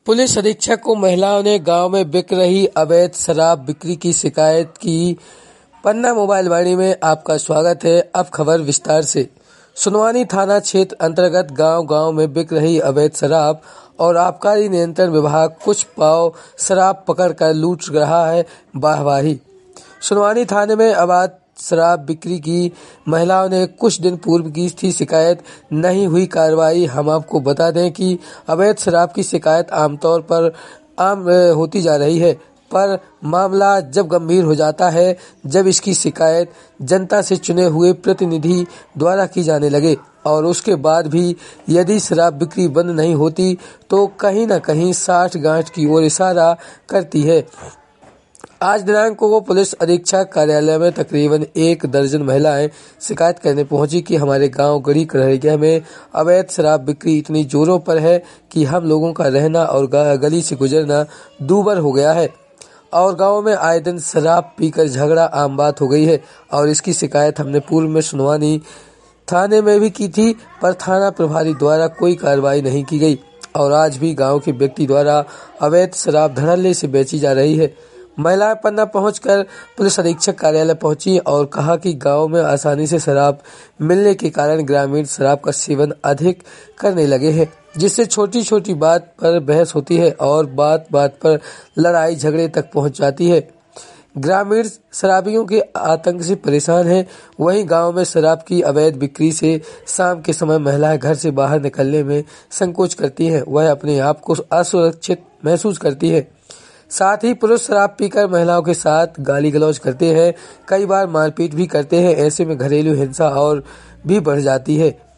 Police अधीक्षक को महिलाओं ने गांव में बिक रही अवैध शराब बिक्री की शिकायत की। पन्ना मोबाइल वाणी में आपका स्वागत है। अब खबर विस्तार से। सुनवानी थाना क्षेत्र अंतर्गत गांव में बिक रही अवैध शराब और आबकारी नियंत्रण विभाग कुछ पाव शराब पकड़कर लूट रहा है। वाहवाही। सुनवानी थाने में अवैध शराब बिक्री की महिलाओं ने कुछ दिन पूर्व की थी शिकायत, नहीं हुई कार्रवाई। हम आपको बता दें कि अवैध शराब की शिकायत आमतौर पर आम होती जा रही है, पर मामला जब गंभीर हो जाता है जब इसकी शिकायत जनता से चुने हुए प्रतिनिधि द्वारा की जाने लगे और उसके बाद भी यदि शराब बिक्री बंद नहीं होती तो कहीं न कहीं साठ गांठ की ओर इशारा करती है। आज दिनांक को पुलिस अधीक्षक कार्यालय में तकरीबन 1 दर्जन महिलाएं शिकायत करने पहुंची कि हमारे गांव गढ़ी करहरिया में अवैध शराब बिक्री इतनी जोरों पर है कि हम लोगों का रहना और गली से गुजरना दूभर हो गया है और गांव में आए दिन शराब पीकर झगड़ा आम बात हो गई है। और इसकी शिकायत हमने पूर्व में सुनवानी थाने में भी की थी, पर थाना प्रभारी द्वारा कोई कार्रवाई नहीं की गई और आज भी गाँव के व्यक्ति द्वारा अवैध शराब धड़ल्ले से बेची जा रही है। महिलाएं पन्ना पहुंचकर पुलिस अधीक्षक कार्यालय पहुंची और कहा कि गांव में आसानी से शराब मिलने के कारण ग्रामीण शराब का सेवन अधिक करने लगे हैं, जिससे छोटी छोटी बात पर बहस होती है और बात बात पर लड़ाई झगड़े तक पहुंच जाती है। ग्रामीण शराबियों के आतंक से परेशान हैं। वहीं गांव में शराब की अवैध बिक्री से शाम के समय महिलाएं घर से बाहर निकलने में संकोच करती हैं, वह अपने आप को असुरक्षित महसूस करती है। साथ ही पुरुष शराब पीकर महिलाओं के साथ गाली गलौज करते हैं, कई बार मारपीट भी करते हैं। ऐसे में घरेलू हिंसा और भी बढ़ जाती है।